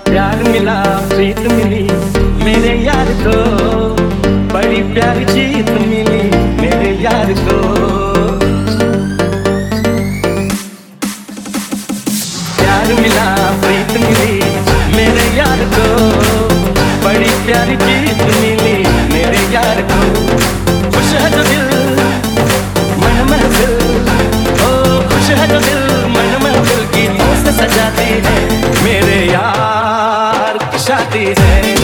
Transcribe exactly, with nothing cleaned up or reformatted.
प्यार मिला प्रीत मिली मेरे यार को, बड़ी प्यारी जीत मिली मेरे यार को। प्यार मिला प्रीत मिली मेरे यार को, बड़ी प्यारी जीत मिली मेरे यार को। खुश है जो दिल मन महफिल, ओ खुश है जो दिल मन महफिल, गीतों से सजाती है मेरे यार की शादी है।